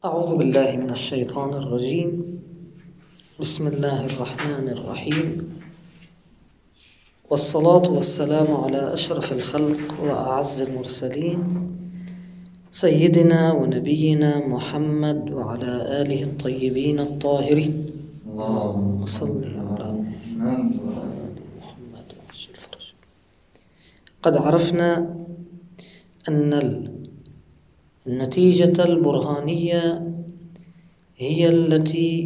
أعوذ بالله من الشيطان الرجيم. بسم الله الرحمن الرحيم، والصلاة والسلام على أشرف الخلق وأعز المرسلين سيدنا ونبينا محمد وعلى آله الطيبين الطاهرين. اللهم صل على محمد وعجل فرجه. قد عرفنا أن النتيجة البرهانية هي التي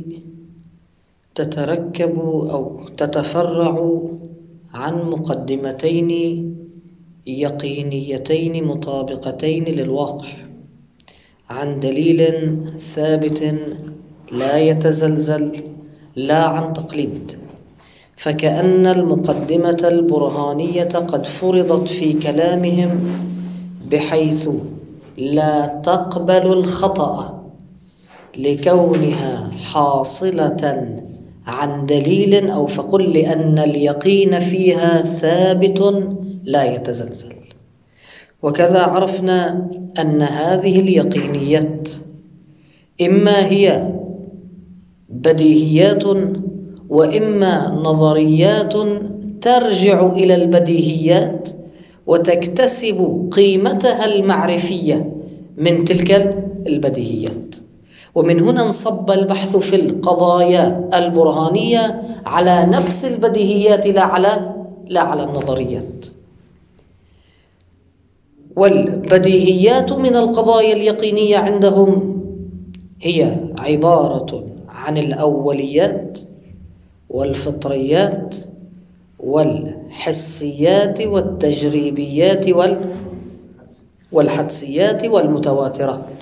تتركب أو تتفرع عن مقدمتين يقينيتين مطابقتين للواقع، عن دليل ثابت لا يتزلزل، لا عن تقليد. فكأن المقدمة البرهانية قد فرضت في كلامهم بحيث لا تقبل الخطأ لكونها حاصلة عن دليل، أو فقل لأن اليقين فيها ثابت لا يتزلزل. وكذا عرفنا أن هذه اليقينيات إما هي بديهيات وإما نظريات ترجع إلى البديهيات وتكتسب قيمتها المعرفية من تلك البديهيات. ومن هنا انصب البحث في القضايا البرهانية على نفس البديهيات لا على النظريات. والبديهيات من القضايا اليقينية عندهم هي عبارة عن الأوليات والفطريات والحسيات والتجريبيات والحدسيات والمتواترات.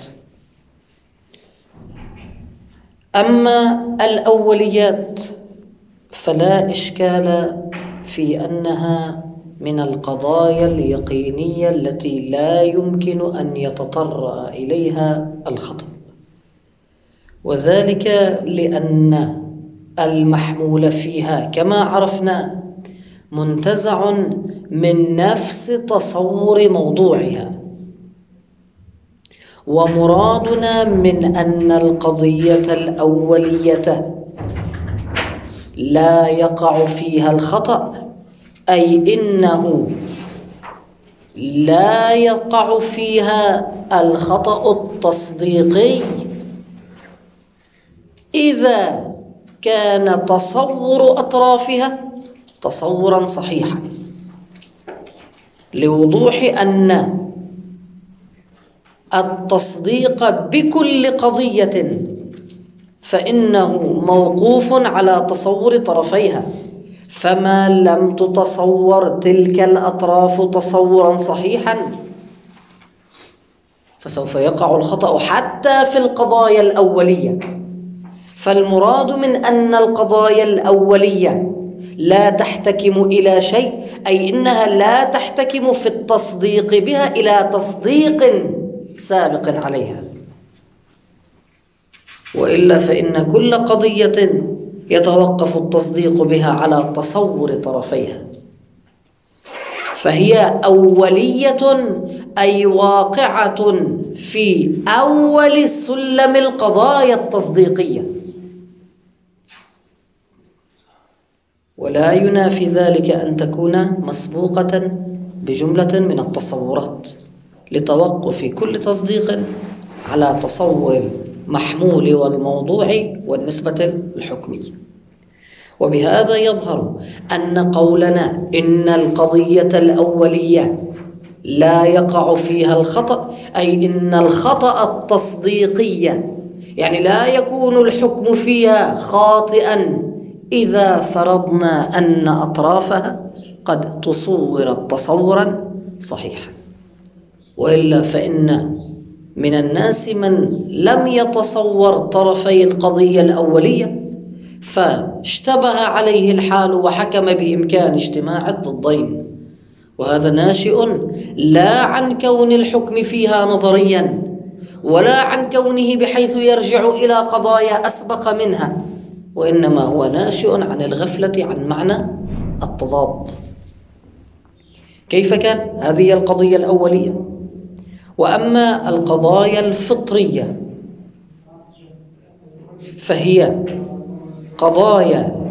أما الأوليات فلا إشكال في أنها من القضايا اليقينية التي لا يمكن أن يتطرأ إليها الخطأ، وذلك لأن المحمول فيها كما عرفنا منتزع من نفس تصور موضوعها. ومرادنا من أن القضية الأولية لا يقع فيها الخطأ، أي إنه لا يقع فيها الخطأ التصديقي إذا كان تصور أطرافها تصورا صحيحا، لوضوح أن التصديق بكل قضية فإنه موقوف على تصور طرفيها، فما لم تتصور تلك الأطراف تصورا صحيحا فسوف يقع الخطأ حتى في القضايا الأولية. فالمراد من أن القضايا الأولية لا تحتكم إلى شيء، أي إنها لا تحتكم في التصديق بها إلى تصديق سابق عليها، وإلا فإن كل قضية يتوقف التصديق بها على تصور طرفيها. فهي أولية أي واقعة في أول سلم القضايا التصديقية، ولا ينافي ذلك أن تكون مسبوقة بجملة من التصورات لتوقف كل تصديق على تصور المحمول والموضوع والنسبة الحكمية. وبهذا يظهر أن قولنا إن القضية الأولية لا يقع فيها الخطأ، أي إن الخطأ التصديقية يعني لا يكون الحكم فيها خاطئا إذا فرضنا أن أطرافها قد تصورت تصورا صحيحا. وإلا فإن من الناس من لم يتصور طرفي القضية الأولية فاشتبه عليه الحال وحكم بإمكان اجتماع الضدين، وهذا ناشئ لا عن كون الحكم فيها نظريا ولا عن كونه بحيث يرجع إلى قضايا أسبق منها، وإنما هو ناشئ عن الغفلة عن معنى التضاد. كيف كان؟ هذه القضية الأولية. وأما القضايا الفطرية فهي قضايا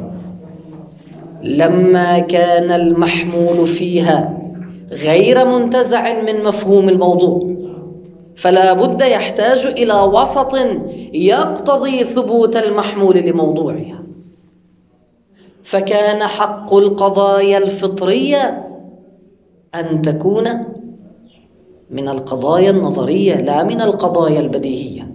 لما كان المحمول فيها غير منتزع من مفهوم الموضوع فلا بد يحتاج إلى وسط يقتضي ثبوت المحمول لموضوعها. فكان حق القضايا الفطرية أن تكون من القضايا النظرية لا من القضايا البديهية،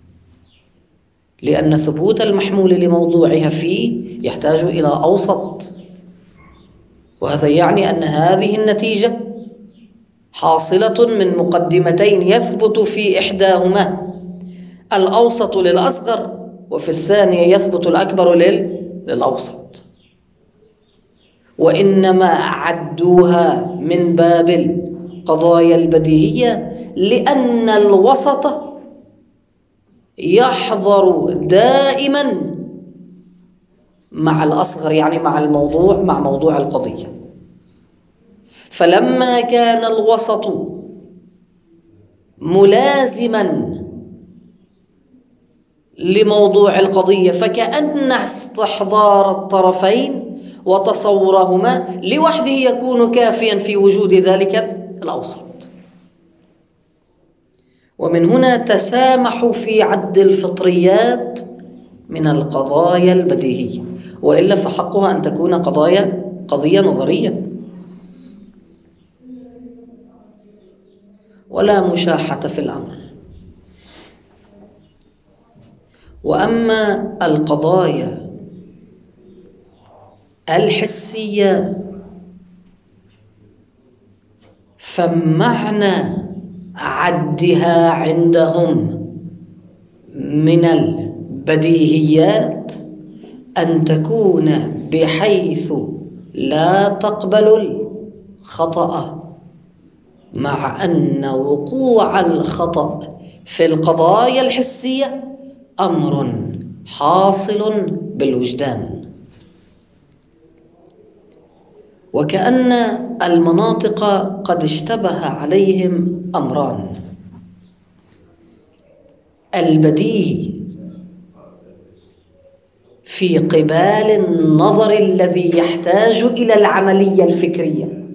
لأن ثبوت المحمول لموضوعها فيه يحتاج إلى أوسط، وهذا يعني أن هذه النتيجة حاصلة من مقدمتين يثبت في إحداهما الأوسط للأصغر، وفي الثانية يثبت الأكبر للأوسط. وإنما عدوها من باب القضايا البديهية لأن الوسط يحضر دائما مع الأصغر، يعني مع موضوع القضية. فلما كان الوسط ملازما لموضوع القضية فكأن استحضار الطرفين وتصورهما لوحده يكون كافيا في وجود ذلك الأوسط. ومن هنا تسامحوا في عد الفطريات من القضايا البديهية، وإلا فحقها أن تكون قضية نظرية. ولا مشاحة في الأمر. وأما القضايا الحسية فمعنى عدها عندهم من البديهيات أن تكون بحيث لا تقبل الخطأ، مع أن وقوع الخطأ في القضايا الحسية أمر حاصل بالوجدان. وكأن المناطق قد اشتبه عليهم أمران: البديهي في قبال النظر الذي يحتاج إلى العملية الفكرية،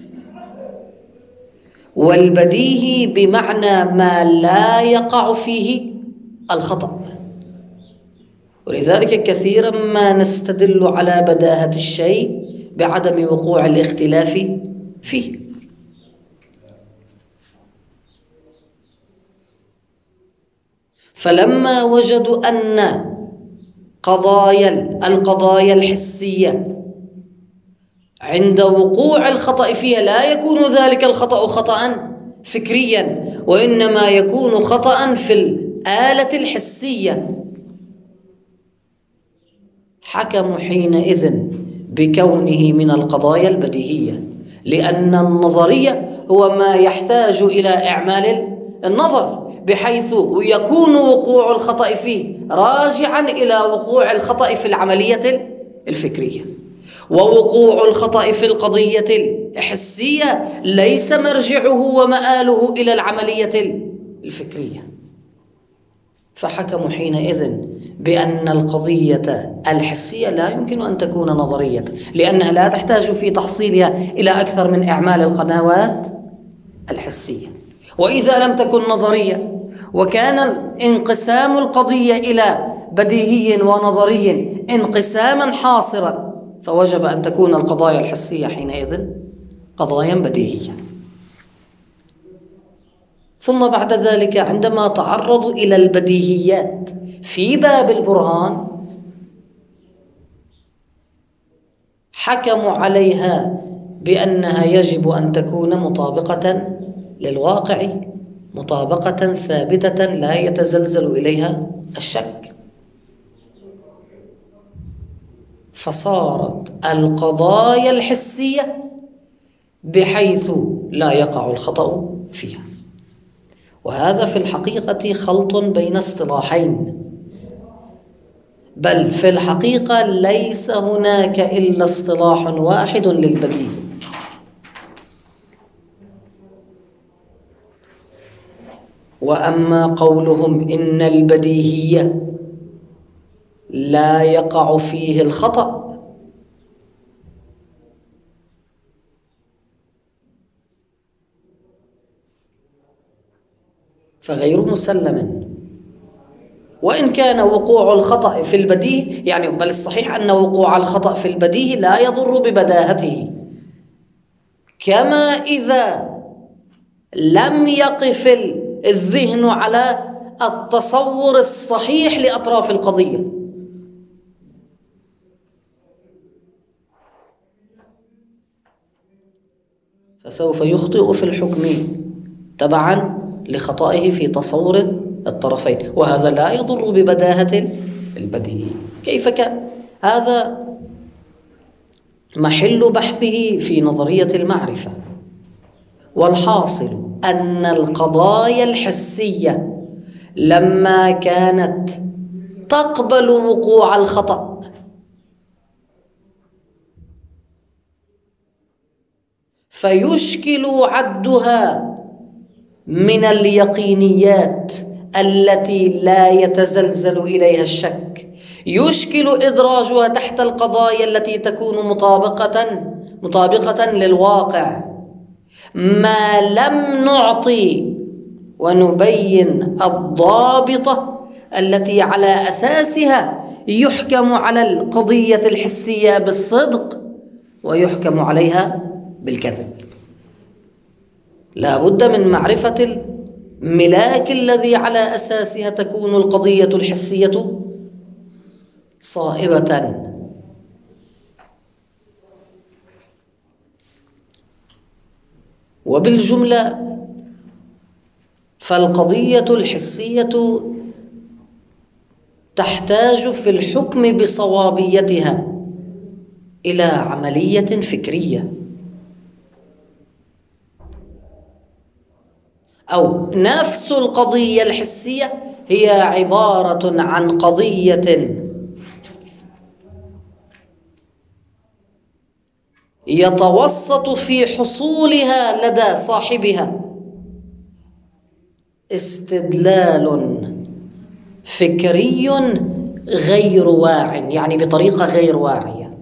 والبديهي بمعنى ما لا يقع فيه الخطأ. ولذلك كثيرا ما نستدل على بداهة الشيء بعدم وقوع الاختلاف فيه. فلما وجدوا أن القضايا الحسية عند وقوع الخطأ فيها لا يكون ذلك الخطأ خطأ فكريا، وإنما يكون خطأ في الآلة الحسية، حكموا حينئذ بكونه من القضايا البديهية، لأن النظرية هو ما يحتاج إلى إعمال النظر بحيث يكون وقوع الخطأ فيه راجعا إلى وقوع الخطأ في العملية الفكرية، ووقوع الخطأ في القضية الحسية ليس مرجعه ومآله إلى العملية الفكرية. فحكموا حينئذ بأن القضية الحسية لا يمكن أن تكون نظرية، لأنها لا تحتاج في تحصيلها إلى أكثر من إعمال القنوات الحسية. وإذا لم تكن نظرية وكان انقسام القضية إلى بديهي ونظري انقساما حاصرا، فوجب أن تكون القضايا الحسية حينئذ قضايا بديهية. ثم بعد ذلك عندما تعرضوا إلى البديهيات في باب البرهان حكموا عليها بأنها يجب أن تكون مطابقة للواقع، مطابقة ثابتة لا يتزلزل إليها الشك. فصارت القضايا الحسية بحيث لا يقع الخطأ فيها. وهذا في الحقيقة خلط بين اصطلاحين، بل في الحقيقة ليس هناك إلا اصطلاح واحد للبديهي. وأما قولهم إن البديهية لا يقع فيه الخطأ. فغير مسلم. وإن كان وقوع الخطأ في البديهي، يعني بل الصحيح أن وقوع الخطأ في البديهي لا يضر ببداهته، كما إذا لم يقف الذهن على التصور الصحيح لأطراف القضية. فسوف يخطئ في الحكم تبعا لخطئه في تصور الطرفين، وهذا لا يضر ببداهة البديهي. كيف كان؟ هذا محل بحثه في نظرية المعرفة. والحاصل أن القضايا الحسية لما كانت تقبل وقوع الخطأ فيشكل عدها من اليقينيات التي لا يتزلزل إليها الشك، يشكل إدراجها تحت القضايا التي تكون مطابقة للواقع، ما لم نعطي ونبين الضابطة التي على أساسها يحكم على القضية الحسية بالصدق ويحكم عليها بالكذب. لا بد من معرفة الملاك الذي على أساسها تكون القضية الحسية صائبة. وبالجملة فالقضية الحسية تحتاج في الحكم بصوابيتها إلى عملية فكرية، أو نفس القضية الحسية هي عبارة عن قضية يتوسط في حصولها لدى صاحبها استدلال فكري غير واع، يعني بطريقة غير واعية.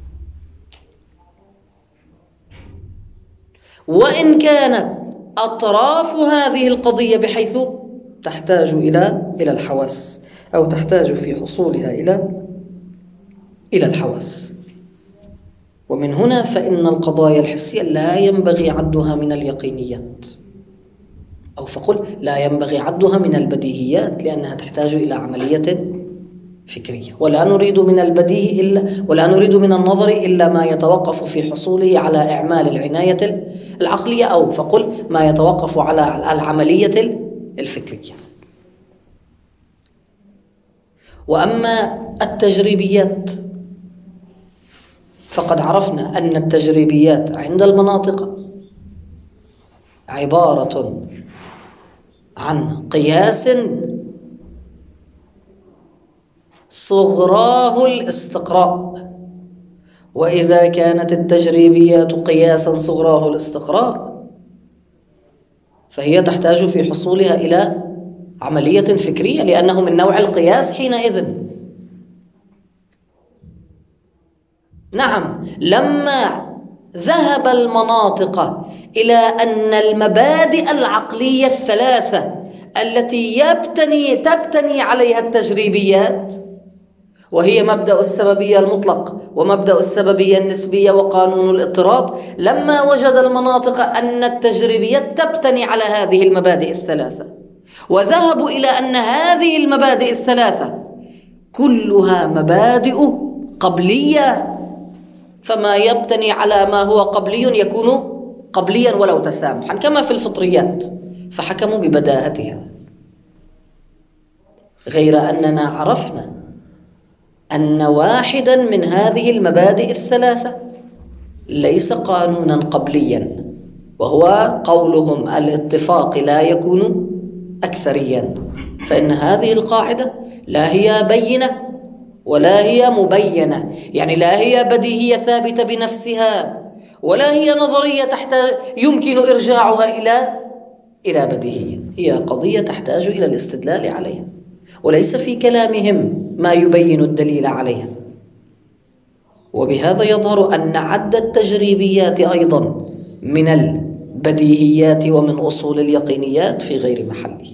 وإن كانت أطراف هذه القضية بحيث تحتاج إلى الحواس، أو تحتاج في حصولها إلى الحواس. ومن هنا فإن القضايا الحسية لا ينبغي عدها من اليقينيات، أو فقل لا ينبغي عدها من البديهيات، لأنها تحتاج إلى عملية فكرية. ولا نريد من البديهي ولا نريد من النظر إلا ما يتوقف في حصوله على إعمال العناية العقلية، أو فقل ما يتوقف على العملية الفكرية. وأما التجريبيات فقد عرفنا أن التجريبيات عند المناطق عبارة عن قياس صغراه الاستقراء. وإذا كانت التجريبيات قياسا صغراه الاستقراء فهي تحتاج في حصولها إلى عملية فكرية، لأنه من نوع القياس حينئذ. نعم، لما ذهب المناطق إلى أن المبادئ العقلية الثلاثة التي تبتني عليها التجريبيات، وهي مبدأ السببية المطلق ومبدأ السببية النسبية وقانون الاضطراد، لما وجد المناطق أن التجريبيات تبتني على هذه المبادئ الثلاثة، وذهبوا إلى أن هذه المبادئ الثلاثة كلها مبادئ قبلية، فما يبتني على ما هو قبلي يكون قبليا ولو تسامحا، كما في الفطريات، فحكموا ببداهتها. غير أننا عرفنا أن واحدا من هذه المبادئ الثلاثة ليس قانونا قبليا، وهو قولهم الاتفاق لا يكون أكثريا. فإن هذه القاعدة لا هي بينة ولا هي مبينة، يعني لا هي بديهية ثابتة بنفسها ولا هي نظرية يمكن إرجاعها إلى بديهية، هي قضية تحتاج إلى الاستدلال عليها. وليس في كلامهم ما يبين الدليل عليها. وبهذا يظهر أن عد التجريبيات أيضا من البديهيات ومن أصول اليقينيات في غير محله.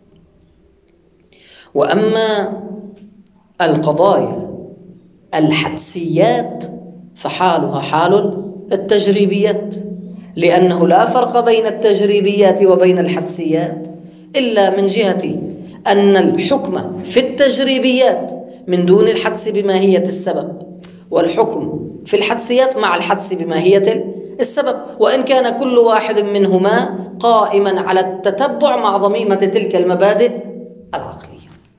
وأما القضايا الحدسيات فحالها حال التجريبيات، لأنه لا فرق بين التجريبيات وبين الحدسيات إلا من جهة أن الحكم في التجريبيات من دون الحدس بماهية السبب، والحكم في الحدسيات مع الحدس بماهية السبب، وإن كان كل واحد منهما قائما على التتبع مع ضميمة تلك المبادئ العقلية.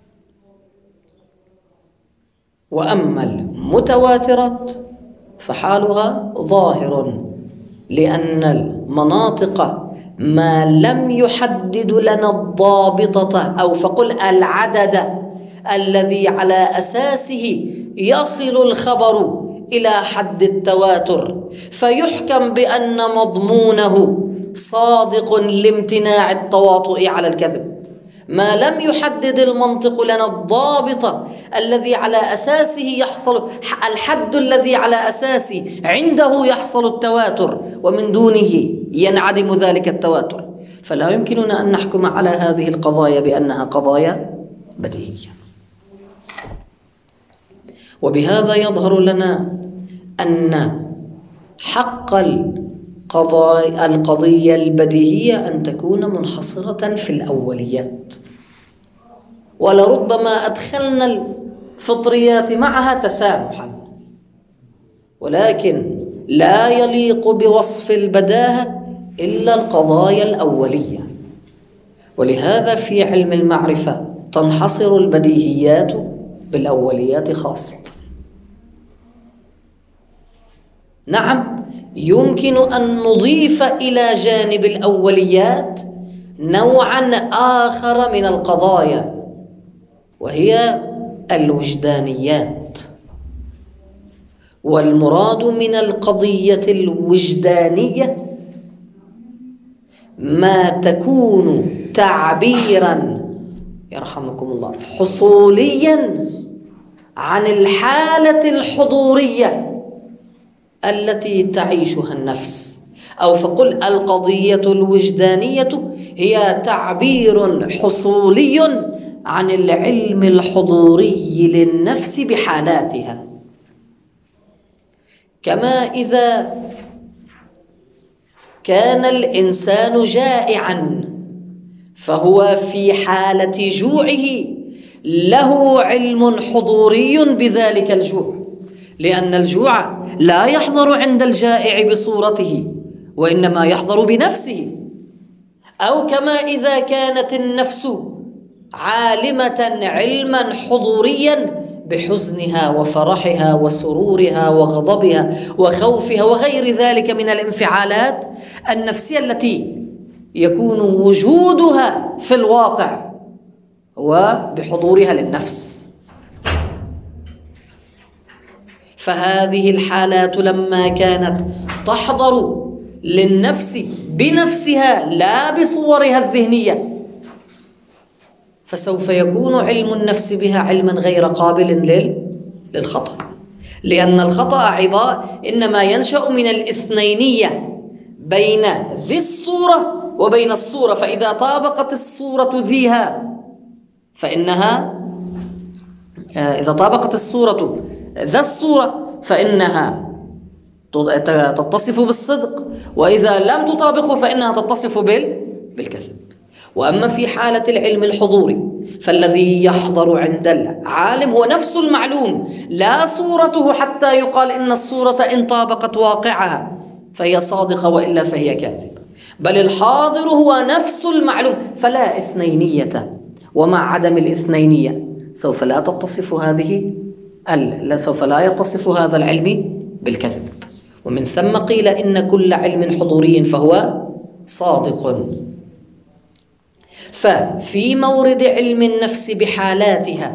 وأما المتواترات فحالها ظاهر، لأن المناطق ما لم يحدد لنا الضابطة أو فقل العدد الذي على أساسه يصل الخبر إلى حد التواتر فيحكم بأن مضمونه صادق لامتناع التواطؤ على الكذب، ما لم يحدد المنطق لنا الضابط الذي على أساسه يحصل الحد الذي على أساسه عنده يحصل التواتر ومن دونه ينعدم ذلك التواتر، فلا يمكننا أن نحكم على هذه القضايا بأنها قضايا بديهية. وبهذا يظهر لنا أن حق القضية البديهية أن تكون منحصرة في الأوليات، ولربما أدخلنا الفطريات معها تسامحا، ولكن لا يليق بوصف البداهة إلا القضايا الأولية. ولهذا في علم المعرفة تنحصر البديهيات بالأوليات خاصة. نعم، يمكن أن نضيف إلى جانب الأوليات نوعا آخر من القضايا، وهي الوجدانيات. والمراد من القضية الوجدانية ما تكون تعبيرا يرحمكم الله حصوليا عن الحالة الحضورية التي تعيشها النفس، أو فقل القضية الوجدانية هي تعبير حصولي عن العلم الحضوري للنفس بحالاتها. كما إذا كان الإنسان جائعا فهو في حالة جوعه له علم حضوري بذلك الجوع، لأن الجوع لا يحضر عند الجائع بصورته وإنما يحضر بنفسه. أو كما إذا كانت النفس عالمة علما حضوريا بحزنها وفرحها وسرورها وغضبها وخوفها وغير ذلك من الانفعالات النفسية التي يكون وجودها في الواقع وبحضورها للنفس. فهذه الحالات لما كانت تحضر للنفس بنفسها لا بصورها الذهنية فسوف يكون علم النفس بها علما غير قابل للخطأ، لأن الخطأ إنما ينشأ من الاثنينية بين ذي الصورة وبين الصورة، فإذا طابقت الصورة ذيها فإنها إذا طابقت الصورة ذا الصورة فإنها تتصف بالصدق، وإذا لم تطابقه فإنها تتصف بالكذب. وأما في حالة العلم الحضوري فالذي يحضر عند العالم هو نفس المعلوم لا صورته، حتى يقال إن الصورة إن طابقت واقعها فهي صادقة وإلا فهي كاذبة، بل الحاضر هو نفس المعلوم، فلا اثنينية. ومع عدم الاثنينية سوف لا يتصف هذا العلم بالكذب، ومن ثم قيل إن كل علم حضوري فهو صادق. ففي مورد علم النفس بحالاتها،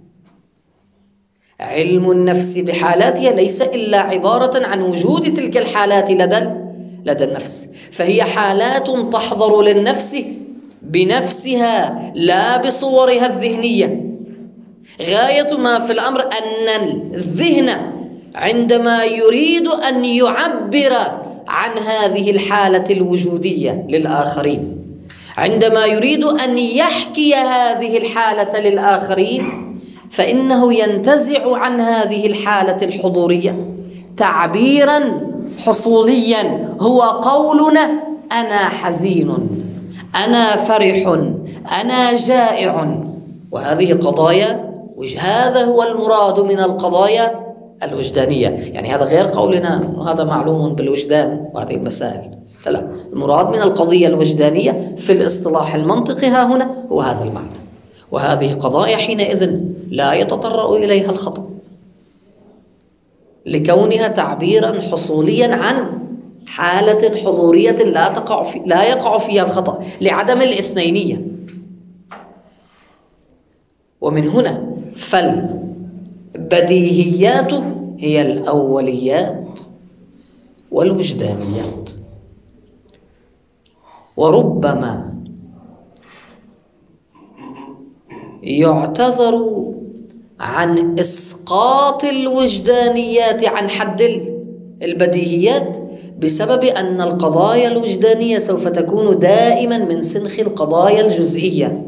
علم النفس بحالاتها ليس إلا عبارة عن وجود تلك الحالات لدى النفس، فهي حالات تحضر للنفس بنفسها لا بصورها الذهنية. غاية ما في الأمر أن الذهن عندما يريد أن يعبر عن هذه الحالة الوجودية للآخرين، عندما يريد أن يحكي هذه الحالة للآخرين، فإنه ينتزع عن هذه الحالة الحضورية تعبيرا حصوليا، هو قولنا أنا حزين، أنا فرح، أنا جائع. وهذه قضايا هذا هو المراد من القضايا الوجدانية. يعني هذا غير قولنا وهذا معلوم بالوجدان وهذه المسائل، لا، المراد من القضية الوجدانية في الاصطلاح المنطقي ها هنا هو هذا المعنى. وهذه قضايا حينئذ لا يتطرأ إليها الخطأ، لكونها تعبيرا حصوليا عن حالة حضورية لا يقع فيها الخطأ لعدم الاثنينية. ومن هنا فالبديهيات هي الأوليات والوجدانيات. وربما يعتذر عن إسقاط الوجدانيات عن حد البديهيات بسبب أن القضايا الوجدانية سوف تكون دائما من سنخ القضايا الجزئية،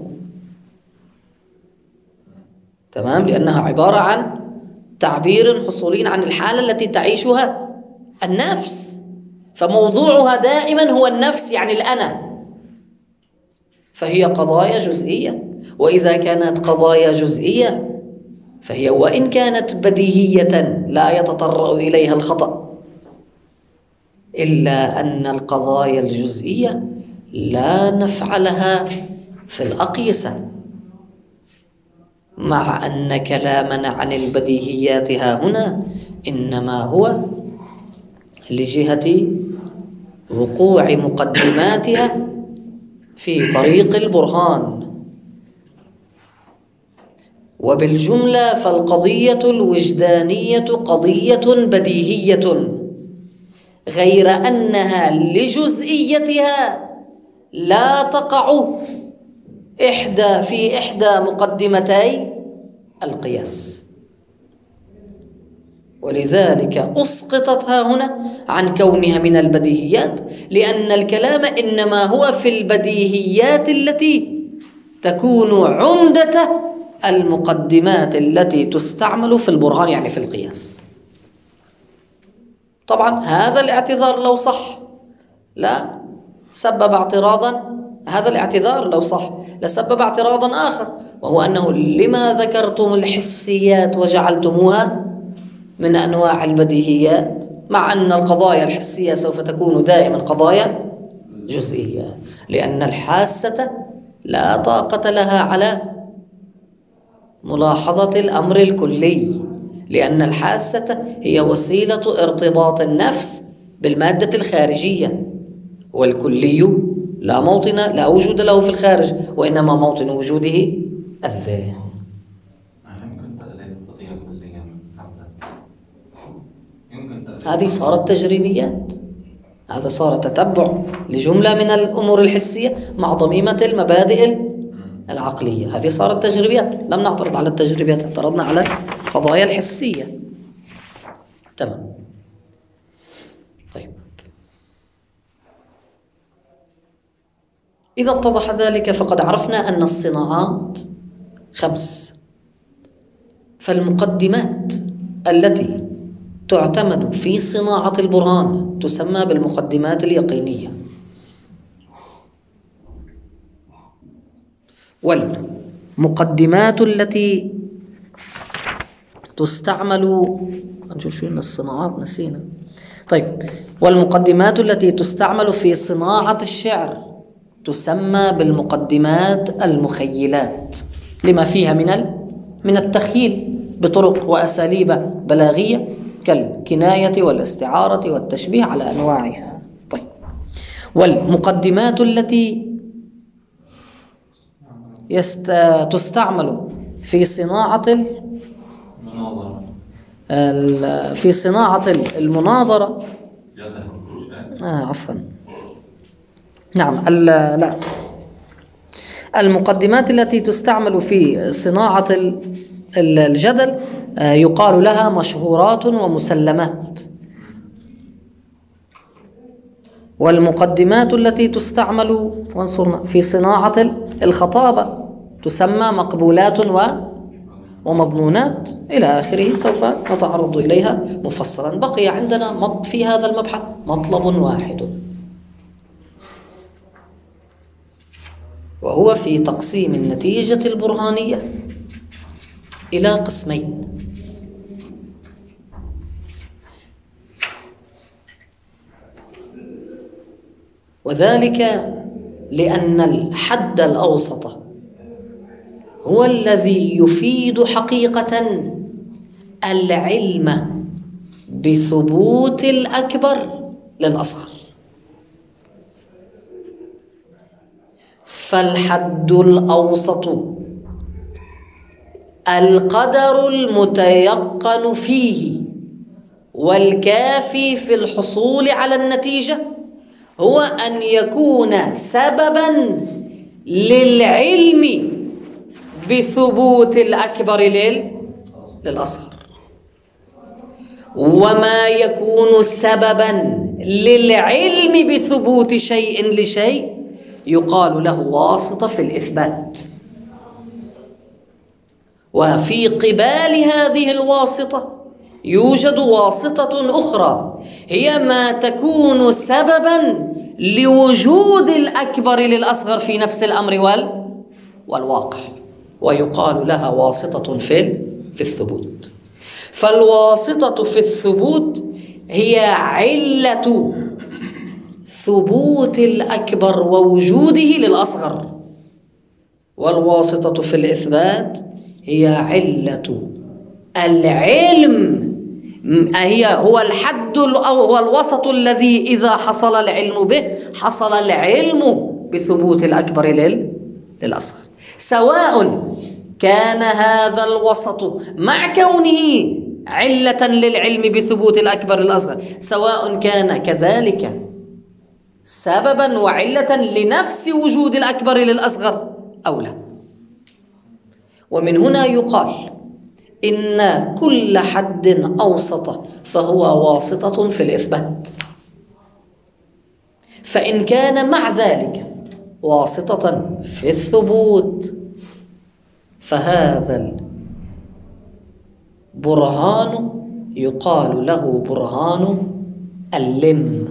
تمام، لأنها عبارة عن تعبير حصولي عن الحالة التي تعيشها النفس، فموضوعها دائما هو النفس، يعني الأنا، فهي قضايا جزئية. وإذا كانت قضايا جزئية فهي وإن كانت بديهية لا يتطرأ إليها الخطأ، إلا أن القضايا الجزئية لا نفع لها في الأقيسة، مع أن كلامنا عن البديهيات ها هنا إنما هو لجهة وقوع مقدماتها في طريق البرهان. وبالجملة فالقضية الوجدانية قضية بديهية، غير أنها لجزئيتها لا تقع في إحدى مقدمتي القياس، ولذلك أسقطتها هنا عن كونها من البديهيات، لأن الكلام إنما هو في البديهيات التي تكون عمدة المقدمات التي تستعمل في البرهان، يعني في القياس. طبعا هذا الاعتذار لو صح لا سبب اعتراضا، هذا الاعتذار لو صح لسبب اعتراضا آخر، وهو أنه لما ذكرتم الحسيات وجعلتموها من أنواع البديهيات، مع أن القضايا الحسية سوف تكون دائما قضايا جزئية، لأن الحاسة لا طاقة لها على ملاحظة الأمر الكلي، لأن الحاسة هي وسيلة ارتباط النفس بالمادة الخارجية، والكلي لا وجود له في الخارج، وإنما موطن وجوده الذهن. هذه صارت تجريبيات، هذا صار تتبع لجملة من الأمور الحسية مع ضميمة المبادئ العقلية. هذه صارت تجريبيات، لم نعترض على التجريبيات، اعترضنا على القضايا الحسية. تمام. طيب، إذا اتضح ذلك فقد عرفنا أن الصناعات 5، فالمقدمات التي تعتمد في صناعة البرهان تسمى بالمقدمات اليقينية، والمقدمات التي تستعمل نشوف شو من الصناعات نسينا. طيب، والمقدمات التي تستعمل في صناعة الشعر تسمى بالمقدمات المخيلات، لما فيها من التخيل بطرق وأساليب بلاغية كالكناية والاستعارة والتشبيه على أنواعها. طيب، والمقدمات التي تستعمل في صناعة المناظرة. عفوا، نعم، لا، المقدمات التي تستعمل في صناعة الجدل يقال لها مشهورات ومسلمات، والمقدمات التي تستعمل في صناعة الخطابة تسمى مقبولات ومضمونات إلى آخره، سوف نتعرض إليها مفصلا. بقي عندنا في هذا المبحث مطلب واحد، وهو في تقسيم النتيجة البرهانية إلى قسمين. وذلك لأن الحد الأوسط هو الذي يفيد حقيقة العلم بثبوت الأكبر للأصغر. فالحد الأوسط القدر المتيقن فيه والكافي في الحصول على النتيجة هو أن يكون سبباً للعلم بثبوت الأكبر للأصغر، وما يكون سبباً للعلم بثبوت شيء لشيء يقال له واسطة في الإثبات. وفي قبال هذه الواسطة يوجد واسطة أخرى، هي ما تكون سبباً لوجود الأكبر للأصغر في نفس الأمر والواقع، ويقال لها واسطة في الثبوت. فالواسطة في الثبوت هي علة ثبوت الأكبر ووجوده للأصغر، والواسطة في الإثبات هي علة العلم، هو الحد أو الوسط الذي إذا حصل العلم به حصل العلم بثبوت الأكبر للأصغر، سواء كان هذا الوسط مع كونه علة للعلم بثبوت الأكبر للأصغر، سواء كان كذلك سببا وعلة لنفس وجود الأكبر للأصغر أو لا. ومن هنا يقال إن كل حد أوسط فهو واسطة في الإثبات، فإن كان مع ذلك واسطة في الثبوت فهذا البرهان يقال له برهان اللم،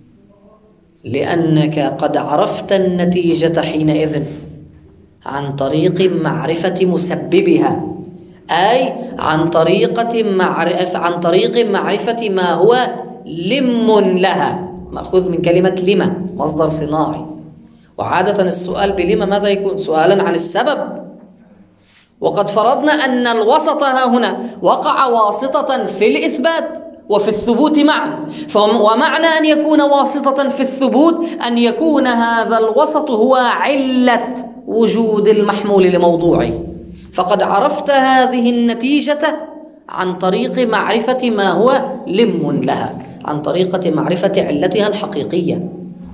لأنك قد عرفت النتيجة حينئذ عن طريق معرفة مسببها، أي عن طريق معرفة ما هو لم لها، مأخوذ من كلمة لما، مصدر صناعي. وعادة السؤال بلما ماذا يكون؟ سؤالا عن السبب، وقد فرضنا أن الوسط ها هنا وقع واسطة في الإثبات وفي الثبوت معا، ومعنى أن يكون واسطة في الثبوت أن يكون هذا الوسط هو علة وجود المحمول لموضوعه، فقد عرفت هذه النتيجة عن طريق معرفة ما هو لم لها، عن طريقة معرفة علتها الحقيقية.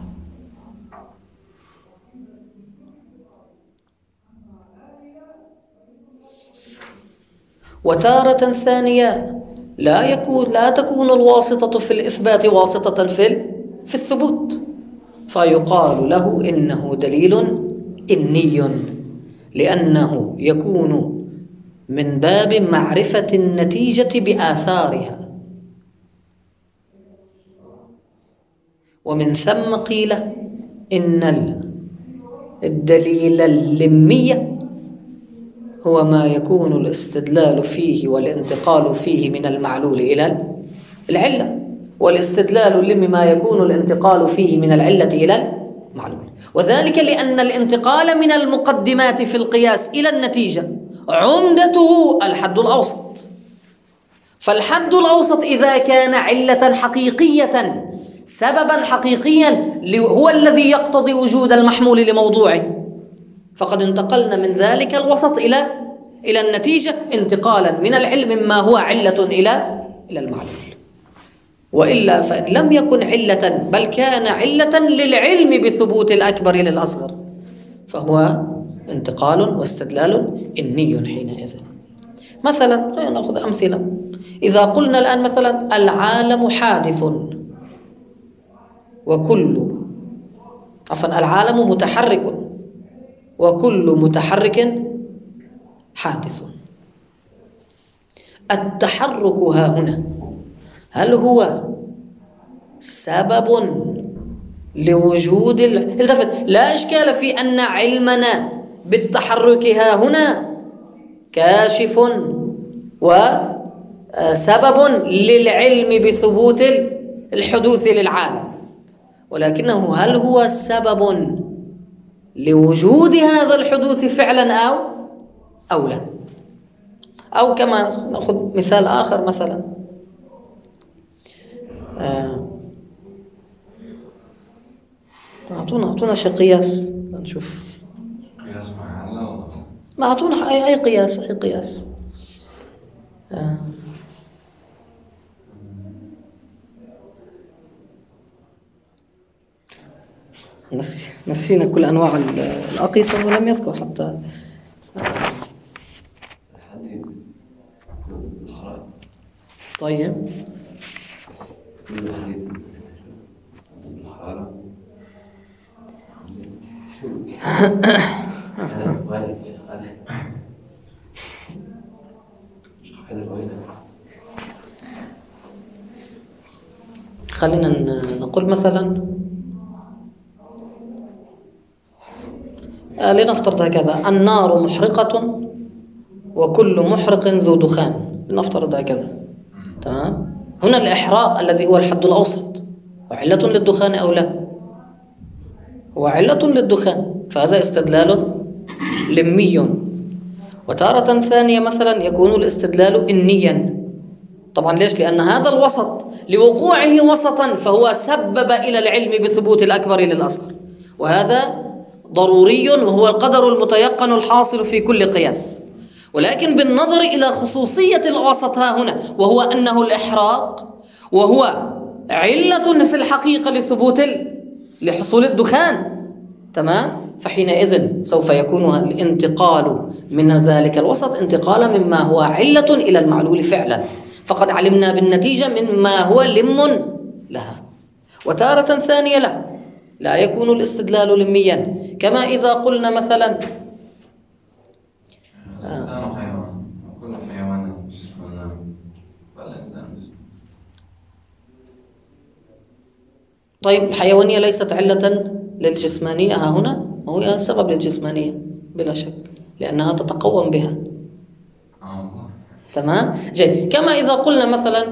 وتارة ثانية لا تكون الواسطة في الإثبات واسطة في الثبوت، فيقال له إنه دليل إني، لأنه يكون من باب معرفة النتيجة بآثارها. ومن ثم قيل إن الدليل اللمي هو ما يكون الاستدلال فيه والانتقال فيه من المعلول إلى العلة، والاستدلال اللمي ما يكون الانتقال فيه من العلة إلى المعلول، وذلك لأن الانتقال من المقدمات في القياس إلى النتيجة عمدته الحد الأوسط، فالحد الأوسط إذا كان علة حقيقية سببا حقيقيا هو الذي يقتضي وجود المحمول لموضوعه، فقد انتقلنا من ذلك الوسط إلى النتيجة انتقالا من العلم ما هو علة إلى المعلول. وإلا فإن لم يكن علة بل كان علة للعلم بثبوت الأكبر للأصغر فهو انتقال واستدلال إني حينئذ. مثلا نأخذ أمثلة. إذا قلنا الآن مثلا العالم حادث العالم متحرك وكل متحرك حادث. التحرك ها هنا هل هو سبب لوجود التفت؟ لا إشكال في أن علمنا بالتحرك ها هنا كاشف وسبب للعلم بثبوت الحدوث للعالم، ولكنه هل هو سبب لوجود هذا الحدوث فعلا أو لا؟ أو كما نأخذ مثال آخر مثلا أعطونا شيء قياس نشوف. قياس مع الله. ما أعطونا أي قياس. نسينا كل أنواع الأقيسة ولم يذكر حتى طيب. خلينا نقول مثلا لنفترض هكذا: النار محرقة وكل محرق ذو دخان. لنفترض هكذا، تمام؟ هنا الإحراق الذي هو الحد الأوسط وعلة للدخان أو لا؟ هو علة للدخان، فهذا استدلال لمي. وتارة ثانية مثلا يكون الاستدلال إنيا. طبعا ليش؟ لأن هذا الوسط لوقوعه وسطا فهو سبب إلى العلم بثبوت الأكبر للأصغر، وهذا ضروري وهو القدر المتيقن الحاصل في كل قياس. ولكن بالنظر إلى خصوصية الوسط ها هنا، وهو أنه الإحراق وهو علة في الحقيقة لحصول الدخان، تمام؟ فحينئذ سوف يكون الانتقال من ذلك الوسط انتقالا مما هو علة إلى المعلول فعلا، فقد علمنا بالنتيجة مما هو لم لها. وتارة ثانية لا يكون الاستدلال لميا، كما إذا قلنا مثلا الإنسان حيوان وكل حيوان فالإنسان. طيب الحيوانية ليست علة للجسمانية ها هنا؟ هو سبب للجسمانية بلا شك، لأنها تتقوم بها. تمام؟ جيد. كما إذا قلنا مثلا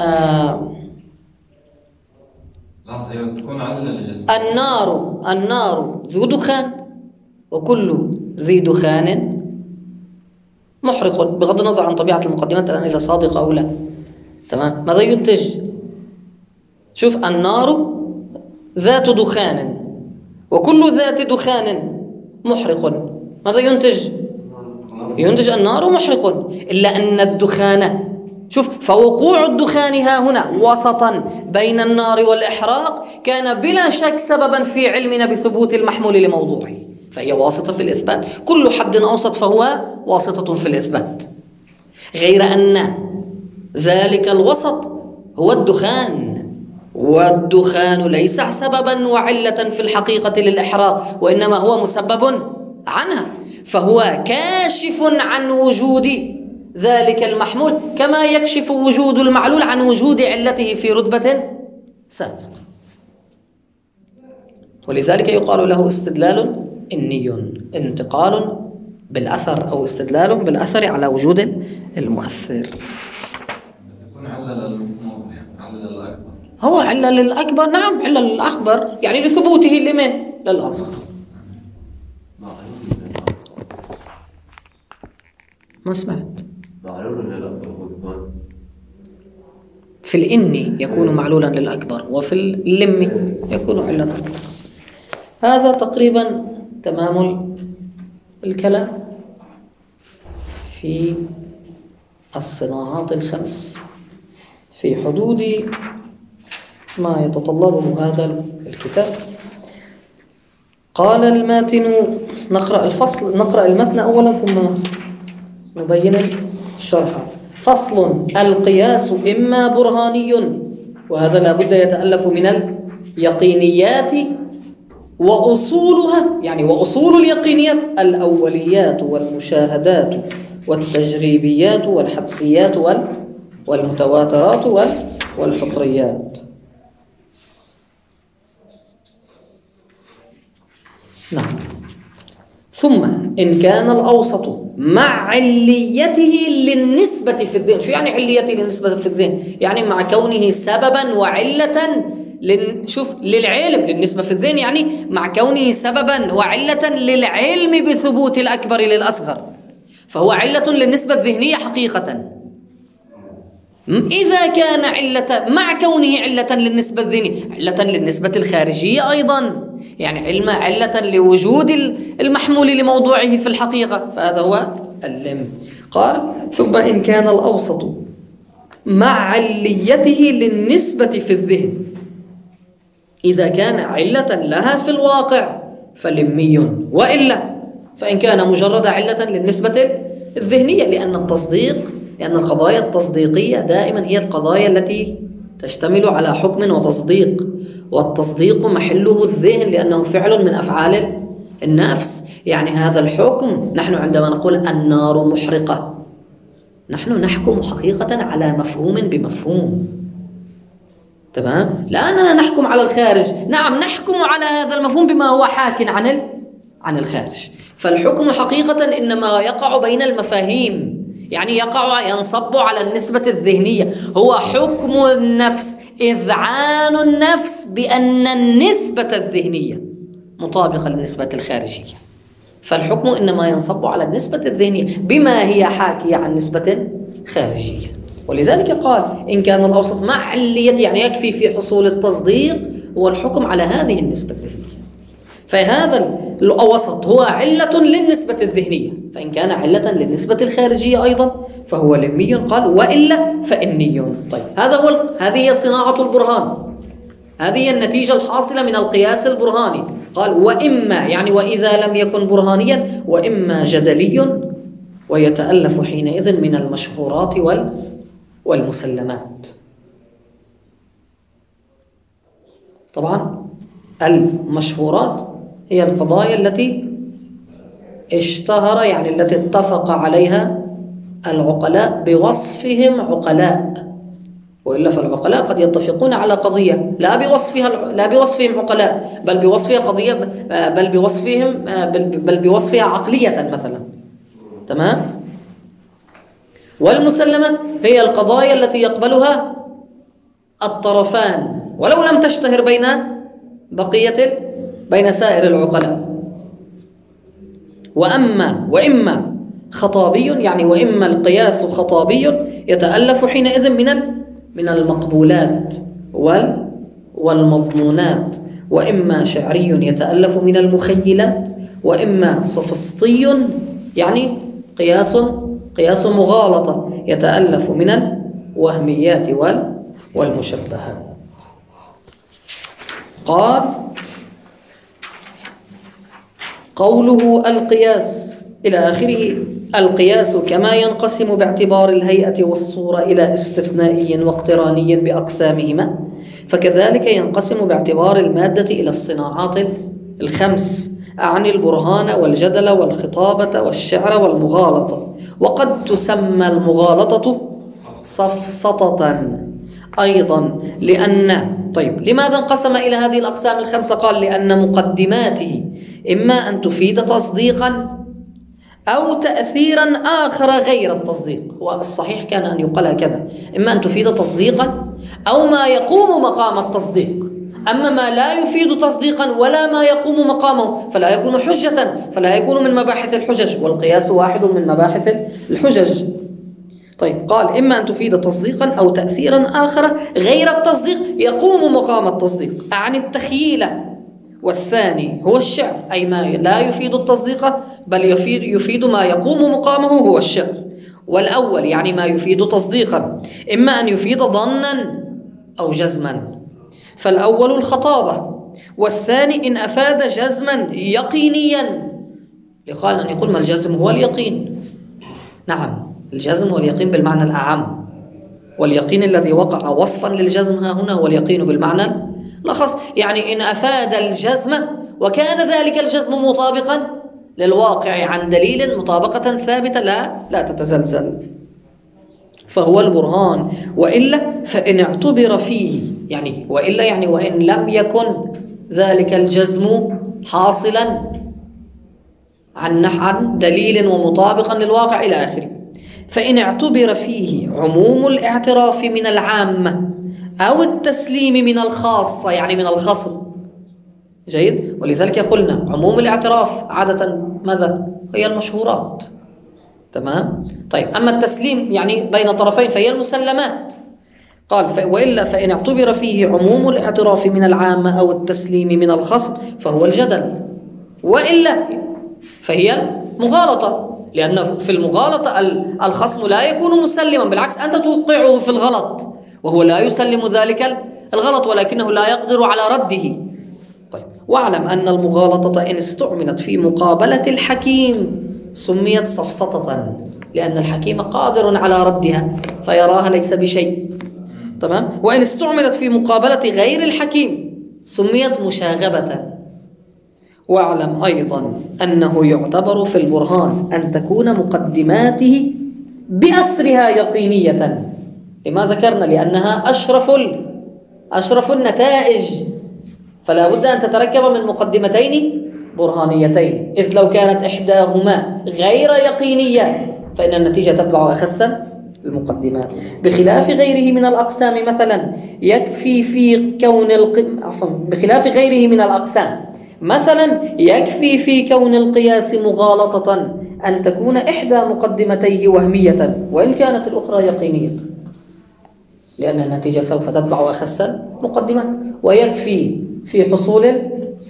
تكون علة للجسم. النار ذو دخان وكل ذي دخان محرق، بغض النظر عن طبيعة المقدمات الآن إذا صادقة أو لا. تمام؟ ماذا ينتج؟ شوف، النار ذات دخان وكل ذات دخان محرق، ماذا ينتج؟ ينتج النار محرق، إلا أن الدخان، شوف، فوقوع الدخان ها هنا وسطا بين النار والإحراق كان بلا شك سببا في علمنا بثبوت المحمول لموضوعه، فهي واسطة في الإثبات. كل حد أوسط فهو واسطة في الإثبات، غير أن ذلك الوسط هو الدخان، والدخان ليس سببا وعلة في الحقيقة للإحراق، وإنما هو مسبب عنها، فهو كاشف عن وجود ذلك المحمول كما يكشف وجود المعلول عن وجود علته في رتبة سابقة. ولذلك يقال له استدلال إني، انتقال بالأثر أو استدلال بالأثر على وجود المؤثر. تكون علة للمحمول، علة للأكبر. هو علة للأكبر، نعم، علة للأكبر يعني لثبوته لمن؟ للأصغر. ما سمعت. في الإني يكون معلولا للأكبر، وفي اللم يكون علة. هذا تقريبا تمام الكلام في الصناعات الخمس في حدود ما يتطلبه هذا الكتاب. قال الماتن، نقرأ المتن أولا ثم نبين الشرح. فصل: القياس إما برهاني، وهذا لا بد يتألف من اليقينيات وأصولها، يعني وأصول اليقينيات الأوليات والمشاهدات والتجريبيات والحدسيات والمتواترات والفطريات. نعم. ثم إن كان الأوسط مع عليته للنسبة في الذهن. شو يعني عليته للنسبة في الذهن؟ يعني مع كونه سببا وعلة للعلم للنسبة في الذهن، يعني مع كونه سببا وعلة للعلم بثبوت الأكبر للأصغر، فهو علة للنسبة الذهنية حقيقة. إذا كان علة مع كونه علة للنسبة الذهنية، علة للنسبة الخارجية أيضا، يعني علة لوجود المحمول لموضوعه في الحقيقة، فهذا هو اللم. قال: ثم إن كان الأوسط مع عليته للنسبة في الذهن، إذا كان علة لها في الواقع فلمي، وإلا فإن كان مجرد علة للنسبة الذهنية، لأن القضايا التصديقية دائما هي القضايا التي تشتمل على حكم وتصديق، والتصديق محله الذهن لأنه فعل من أفعال النفس. يعني هذا الحكم، نحن عندما نقول النار محرقة، نحن نحكم حقيقة على مفهوم بمفهوم، تمام؟ لا أننا نحكم على الخارج، نعم نحكم على هذا المفهوم بما هو حاك عن الخارج. فالحكم حقيقة إنما يقع بين المفاهيم، يعني ينصب على النسبة الذهنية، هو حكم النفس، إذعان النفس بأن النسبة الذهنية مطابقة للنسبة الخارجية. فالحكم إنما ينصب على النسبة الذهنية بما هي حاكية عن نسبة خارجية. ولذلك قال: إن كان الأوسط مع علية، يعني يكفي في حصول التصديق هو الحكم على هذه النسبة الذهنية. فهذا الأوسط هو علة للنسبة الذهنية، فإن كان علة للنسبة الخارجية أيضا فهو لمي. قال: وإلا فإني. طيب، هذه هي صناعة البرهان، هذه هي النتيجة الحاصلة من القياس البرهاني. قال: وإما، يعني وإذا لم يكن برهانيا، وإما جدلي، ويتألف حينئذ من المشهورات والمسلمات. طبعا المشهورات هي القضايا التي اشتهر، يعني التي اتفق عليها العقلاء بوصفهم عقلاء، وإلا فالعقلاء قد يتفقون على قضية لا بوصفهم عقلاء، بل بوصفها قضية، بل بوصفها عقلية مثلا، تمام؟ والمسلمات هي القضايا التي يقبلها الطرفان ولو لم تشتهر بين سائر العقلاء. وإما خطابي، يعني وإما القياس خطابي يتألف حينئذ من المقبولات والمضمونات، وإما شعري يتألف من المخيلات، وإما سوفسطي، يعني قياس مغالطة يتألف من الوهميات والمشبهات. قال: قوله القياس إلى آخره. القياس كما ينقسم باعتبار الهيئة والصورة إلى استثنائي واقتراني بأقسامهما، فكذلك ينقسم باعتبار المادة إلى الصناعات الخمس، أعني البرهان والجدل والخطابة والشعر والمغالطة. وقد تسمى المغالطة سفسطة أيضا، طيب، لماذا انقسم إلى هذه الأقسام الخمسة؟ قال: لأن مقدماته إما أن تفيد تصديقا أو تأثيرا آخر غير التصديق. والصحيح كان أن يقال هكذا: إما أن تفيد تصديقا أو ما يقوم مقام التصديق. أما ما لا يفيد تصديقا ولا ما يقوم مقامه فلا يكون حجة، فلا يكون من مباحث الحجج، والقياس واحد من مباحث الحجج. طيب، قال: إما أن تفيد تصديقا أو تأثيرا آخر غير التصديق يقوم مقام التصديق، أعني التخييلة. والثاني هو الشعر، أي ما لا يفيد التصديق بل يفيد ما يقوم مقامه هو الشعر. والأول يعني ما يفيد تصديقا، إما أن يفيد ظنا أو جزما. فالأول الخطابة، والثاني إن أفاد جزما يقينيا، لقال أن يقول ما الجزم هو اليقين. نعم، الجزم واليقين بالمعنى الأعم، واليقين الذي وقع وصفا للجزم ها هنا هو اليقين بالمعنى الأخص. يعني إن أفاد الجزم وكان ذلك الجزم مطابقا للواقع عن دليل مطابقة ثابتة لا تتزلزل، فهو البرهان. وإلا فإن اعتبر فيه، يعني وإلا يعني وإن لم يكن ذلك الجزم حاصلا عن دليل ومطابقا للواقع إلى آخره، فإن اعتبر فيه عموم الاعتراف من العامة أو التسليم من الخاصة، يعني من الخصم. جيد. ولذلك قلنا عموم الاعتراف عادة ماذا؟ هي المشهورات. تمام. طيب، أما التسليم يعني بين طرفين فهي المسلمات. قال وإلا فإن اعتبر فيه عموم الاعتراف من العامة أو التسليم من الخصم فهو الجدل، وإلا فهي المغالطة، لأن في المغالطة الخصم لا يكون مسلما، بالعكس أنت توقعه في الغلط وهو لا يسلم ذلك الغلط ولكنه لا يقدر على رده. طيب، واعلم أن المغالطة إن استعملت في مقابلة الحكيم سميت سفسطة، لأن الحكيم قادر على ردها فيراها ليس بشيء. تمام. وإن استعملت في مقابلة غير الحكيم سميت مشاغبة. واعلم أيضا أنه يعتبر في البرهان أن تكون مقدماته بأسرها يقينية. لما ذكرنا؟ لأنها أشرف النتائج، فلا بد أن تتركب من مقدمتين برهانيتين، إذ لو كانت إحداهما غير يقينية فإن النتيجة تتبع أخس المقدمات. بخلاف غيره من الأقسام مثلا يكفي في كون بخلاف غيره من الأقسام مثلا يكفي في كون القياس مغالطة أن تكون إحدى مقدمتيه وهمية وإن كانت الأخرى يقينية، لأن النتيجة سوف تتبع أخس المقدمات. ويكفي في حصول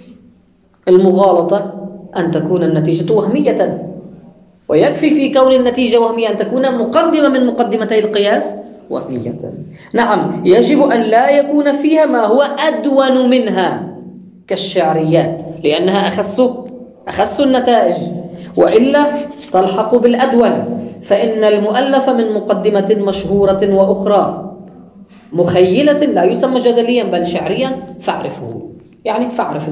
المغالطة أن تكون النتيجة وهمية، ويكفي في كون النتيجة وهمية أن تكون مقدمة من مقدمتي القياس وهمية. نعم، يجب أن لا يكون فيها ما هو أدون منها كالشعريات، لأنها أخس النتائج، وإلا تلحق بالأدون. فإن المؤلف من مقدمة مشهورة وأخرى مخيلة لا يسمى جدليا بل شعريا فاعرفه، يعني فاعرف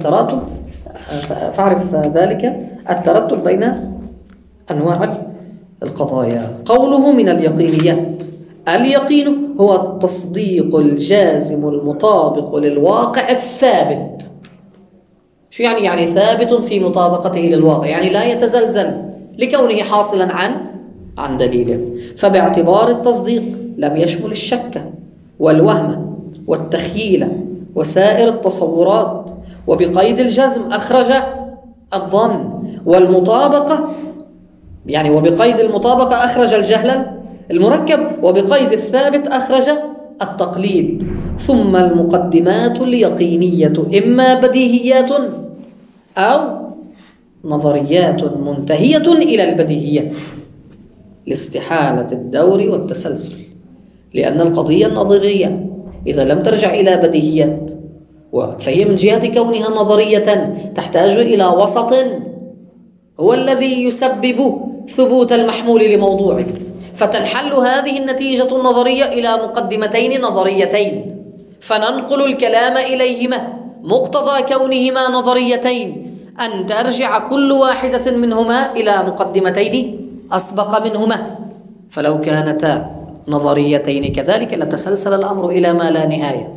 ذلك الترتب بين أنواع القضايا. قوله من اليقينيات، اليقين هو التصديق الجازم المطابق للواقع الثابت. شو يعني ثابت في مطابقته للواقع؟ يعني لا يتزلزل لكونه حاصلا عن دليل. فباعتبار التصديق لم يشمل الشك والوهم والتخييل وسائر التصورات، وبقيد الجزم أخرج الظن، والمطابقة يعني وبقيد المطابقة أخرج الجهل المركب، وبقيد الثابت أخرج التقليد. ثم المقدمات اليقينية إما بديهيات أو نظريات منتهية إلى البديهيات لاستحالة الدور والتسلسل، لأن القضية النظرية إذا لم ترجع إلى بديهيات فهي من جهة كونها نظرية تحتاج إلى وسط هو الذي يسبب ثبوت المحمول لموضوعه، فتنحل هذه النتيجة النظرية إلى مقدمتين نظريتين، فننقل الكلام إليهما مقتضى كونهما نظريتين أن ترجع كل واحدة منهما إلى مقدمتين أسبق منهما. فلو كانتا نظريتين كذلك لتسلسل الأمر إلى ما لا نهاية،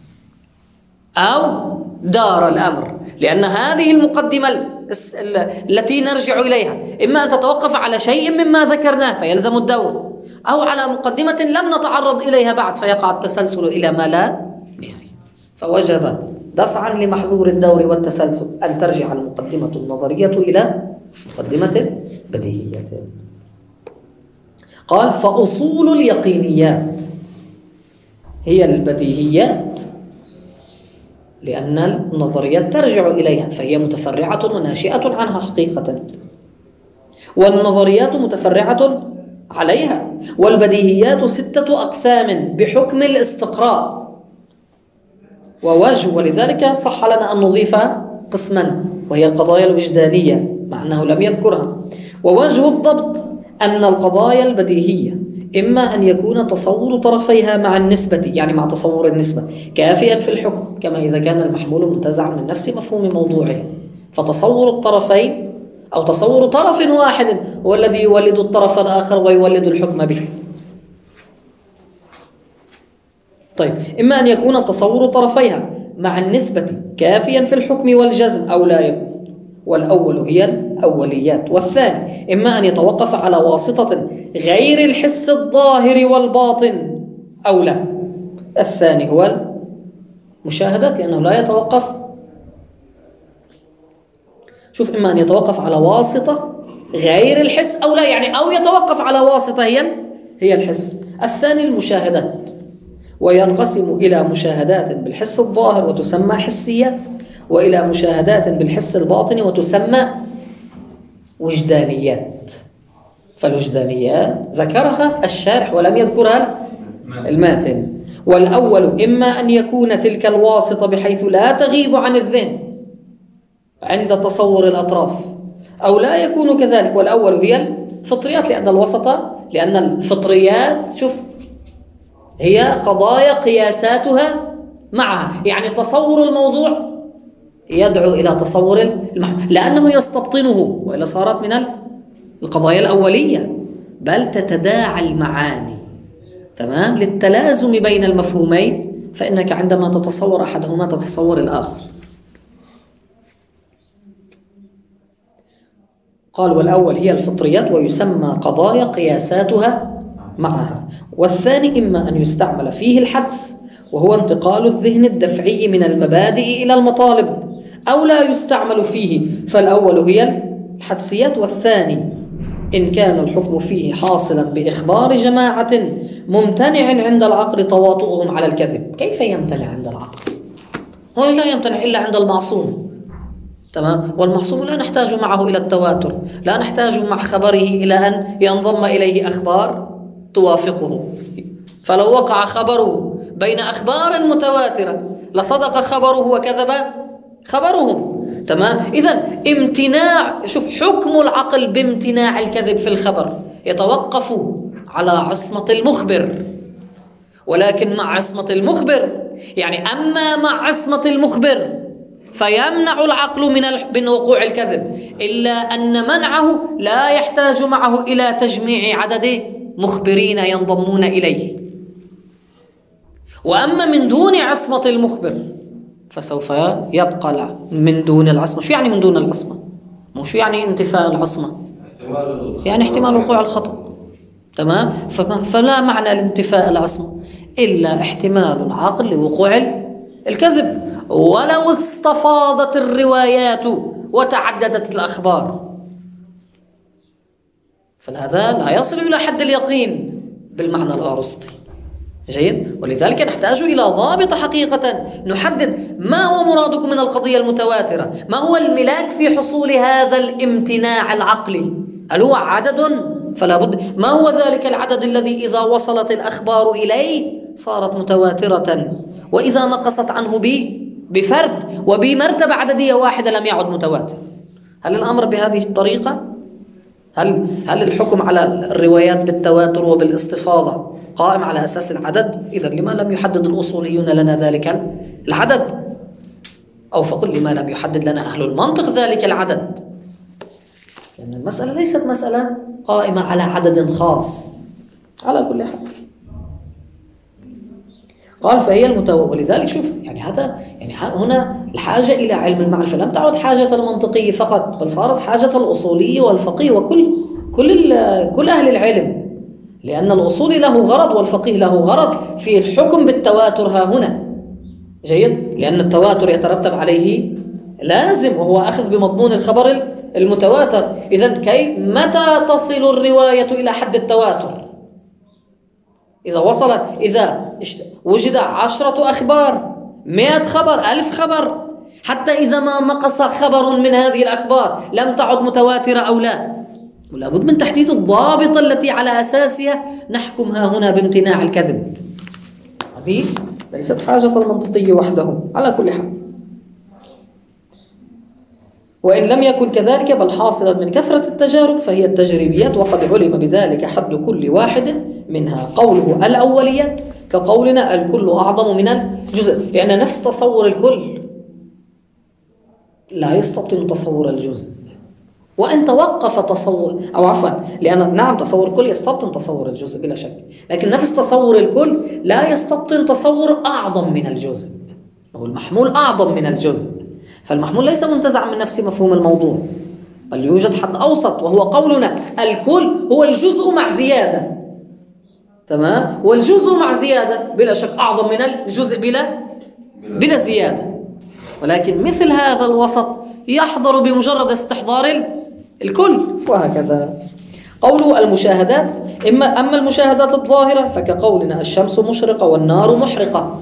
أو دار الأمر، لأن هذه المقدمة التي نرجع إليها إما أن تتوقف على شيء مما ذكرناه فيلزم الدور، أو على مقدمة لم نتعرض إليها بعد فيقع التسلسل إلى ما لا نهاية. فوجب دفعا لمحظور الدور والتسلسل أن ترجع المقدمة النظرية إلى مقدمة بديهية. قال فأصول اليقينيات هي البديهيات، لأن النظريات ترجع إليها فهي متفرعة وناشئة عنها حقيقة، والنظريات متفرعة عليها. والبديهيات 6 أقسام بحكم الاستقراء، ووجه، ولذلك صح لنا أن نضيف قسما وهي القضايا الوجدانية مع أنه لم يذكرها. ووجه الضبط أن القضايا البديهية إما أن يكون تصور طرفيها مع النسبة، يعني مع تصور النسبة، كافيا في الحكم، كما إذا كان المحمول منتزعا من نفس مفهوم موضوعه. فتصور الطرفين أو تصور طرف واحد هو الذي يولد الطرف الآخر ويولد الحكم به. طيب، إما أن يكون تصور طرفيها مع النسبة كافيا في الحكم والجزم أو لا يكون، والأول هي الأوليات. والثاني إما أن يتوقف على واسطة غير الحس الظاهر والباطن أو لا. الثاني هو المشاهدات، لأنه لا يتوقف، شوف، إما أن يتوقف على واسطة غير الحس أو لا، يعني أو يتوقف على واسطة هي الحس. الثاني المشاهدات، وينقسم إلى مشاهدات بالحس الظاهر وتسمى حسيات، وإلى مشاهدات بالحس الباطن وتسمى وجدانيات. فالوجدانيات ذكرها الشارح ولم يذكرها الماتن. والأول إما أن يكون تلك الواسطة بحيث لا تغيب عن الذهن عند تصور الأطراف، أو لا يكون كذلك. والأول هي الفطريات، لأن الفطريات، شوف، هي قضايا قياساتها معها، يعني تصور الموضوع يدعو إلى تصور لأنه يستبطنه، وإلا صارت من القضايا الأولية، بل تتداعى المعاني، تمام، للتلازم بين المفهومين، فإنك عندما تتصور أحدهما تتصور الآخر. قال والأول هي الفطريات ويسمى قضايا قياساتها معها. والثاني إما أن يستعمل فيه الحدس، وهو انتقال الذهن الدفعي من المبادئ إلى المطالب، أو لا يستعمل فيه، فالأول هي الحدسيات، والثاني إن كان الحكم فيه حاصلا بإخبار جماعة ممتنع عند العقل تواطؤهم على الكذب. كيف يمتنع عند العقل؟ هو لا يمتنع إلا عند المعصوم، تمام، والمعصوم لا نحتاج معه إلى التواتر، لا نحتاج مع خبره إلى أن ينضم إليه أخبار توافقه. فلو وقع خبره بين أخبار متواترة لصدق خبره وكذب خبرهم، تمام. إذن امتناع، شوف، حكم العقل بامتناع الكذب في الخبر يتوقف على عصمة المخبر، ولكن مع عصمة المخبر، يعني أما مع عصمة المخبر فيمنع العقل من وقوع الكذب، إلا أن منعه لا يحتاج معه إلى تجميع عدد مخبرين ينضمون إليه. وأما من دون عصمة المخبر فسوف يبقى من دون العصمة. شو يعني من دون العصمة؟ مو شو يعني انتفاء العصمة؟ يعني احتمال وقوع الخطأ، تمام. فلا معنى لانتفاء العصمة إلا احتمال العقل لوقوع الكذب، ولو استفاضت الروايات وتعددت الأخبار، فهذا لا يصل إلى حد اليقين بالمعنى الأرسطي. جيد، ولذلك نحتاج إلى ضابط حقيقة نحدد ما هو مرادكم من القضية المتواترة، ما هو الملاك في حصول هذا الامتناع العقلي. هل هو عدد؟ فلا بد، ما هو ذلك العدد الذي إذا وصلت الأخبار إليه صارت متواترة، وإذا نقصت عنه بفرد وبمرتبة عددية واحدة لم يعد متواتر؟ هل الأمر بهذه الطريقة؟ هل الحكم على الروايات بالتواتر وبالاستفاضة قائم على أساس العدد؟ إذن لما لم يحدد الأصوليون لنا ذلك العدد؟ أو فقل لما لم يحدد لنا أهل المنطق ذلك العدد؟ لأن المسألة ليست مسألة قائمة على عدد خاص. على كل حال قال فهي ولذلك شوف، يعني هذا، يعني هنا الحاجة إلى علم المعرفة لم تعد حاجة المنطقي فقط، بل صارت حاجة الأصولي والفقيه وكل أهل العلم، لأن الأصولي له غرض والفقيه له غرض في الحكم بالتواتر ها هنا. جيد، لأن التواتر يترتب عليه لازم، وهو أخذ بمضمون الخبر المتواتر. إذن متى تصل الرواية إلى حد التواتر؟ إذا وجد 10 أخبار، 100 خبر، 1000 خبر، حتى إذا ما نقص خبر من هذه الأخبار لم تعد متواترة أو لا. ولا بد من تحديد الضابط التي على أساسها نحكم ها هنا بامتناع الكذب. هذه ليست حاجة المنطقي وحده على كل حال. وإن لم يكن كذلك بل حاصلا من كثرة التجارب فهي التجريبيات، وقد علم بذلك حد كل واحد منها. قوله الأوليات كقولنا الكل أعظم من الجزء، لأن نفس تصور الكل لا يستبطن تصور الجزء، وإن توقف تصور أو عفوا، لأن نعم تصور الكل يستبطن تصور الجزء بلا شك، لكن نفس تصور الكل لا يستبطن تصور أعظم من الجزء، أو المحمول أعظم من الجزء، فالمحمول ليس منتزعا من نفس مفهوم الموضوع، بل يوجد حد أوسط وهو قولنا الكل هو الجزء مع زيادة. تمام؟ والجزء مع زيادة بلا شك أعظم من الجزء بلا زيادة، ولكن مثل هذا الوسط يحضر بمجرد استحضار الكل، وهكذا. قوله المشاهدات، أما المشاهدات الظاهرة فكقولنا الشمس مشرقة والنار محرقة،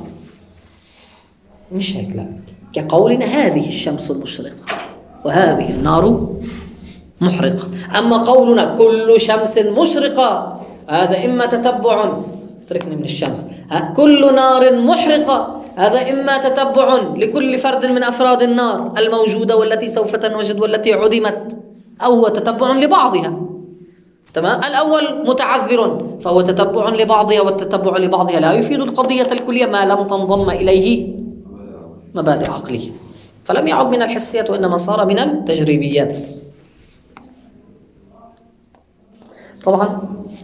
مش هيك، لا، كقولنا هذه الشمس مشرقة وهذه النار محرقة. أما قولنا كل شمس مشرقة هذا إما تتبع، اتركني من الشمس، كل نار محرقة هذا إما تتبع لكل فرد من أفراد النار الموجودة والتي سوف تنوجد والتي عدمت، أو هو تتبع لبعضها. تمام؟ الأول متعذر فهو تتبع لبعضها، والتتبع لبعضها لا يفيد القضية الكلية ما لم تنضم إليه مبادئ عقلية، فلم يعد من الحسيات وإنما صار من التجريبيات. طبعا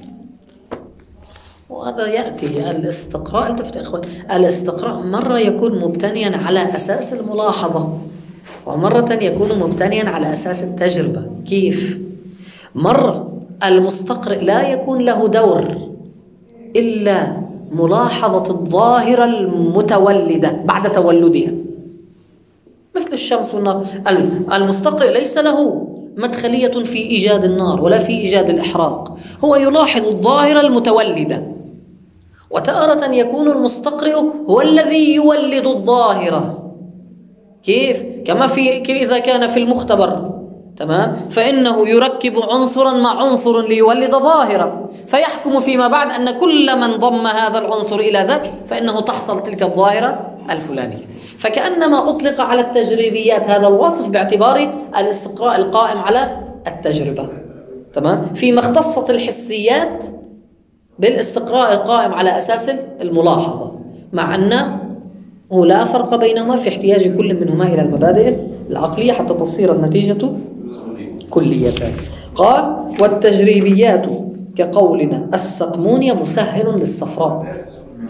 وهذا يأتي الاستقراء، التفت يا إخوان، الاستقراء مرة يكون مبتنيا على أساس الملاحظة، ومرة يكون مبتنيا على أساس التجربة. كيف؟ مرة المستقرئ لا يكون له دور إلا ملاحظة الظاهرة المتولدة بعد تولدها، مثل الشمس والنار. المستقرئ ليس له مدخلية في إيجاد النار ولا في إيجاد الإحراق، هو يلاحظ الظاهرة المتولدة. وتارة يكون المستقرئ هو الذي يولد الظاهرة. كيف؟ إذا كان في المختبر، تمام، فإنه يركب عنصرا مع عنصر ليولد ظاهرة، فيحكم فيما بعد أن كل من ضم هذا العنصر إلى ذاك فإنه تحصل تلك الظاهرة الفلانية. فكأنما أطلق على التجريبيات هذا الوصف باعتبار الاستقراء القائم على التجربة، تمام، فيما اختصت الحسيات بالاستقراء القائم على أساس الملاحظة، مع أنه لا فرق بينهما في احتياج كل منهما إلى المبادئ العقلية حتى تصير النتيجة كلية. قال والتجريبيات كقولنا السقمونية مسهل للصفراء،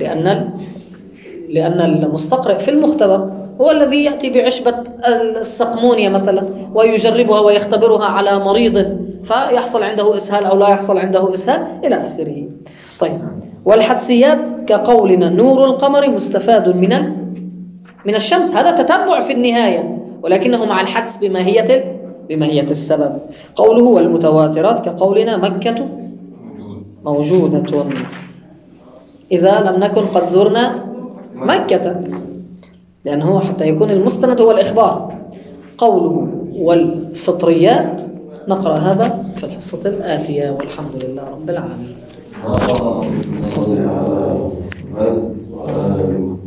لأن المستقرئ في المختبر هو الذي يأتي بعشبة السقمونية مثلا ويجربها ويختبرها على مريض فيحصل عنده إسهال أو لا يحصل عنده إسهال إلى آخره. طيب، والحدسيات كقولنا نور القمر مستفاد من الشمس، هذا تتبع في النهاية ولكنه مع الحدس بماهية السبب. قوله والمتواترات كقولنا مكة موجودة إذا لم نكن قد زرنا مكة، لأنه حتى يكون المستند هو الإخبار. قوله والفطريات نقرأ هذا في الحصة الآتية، والحمد لله رب العالمين.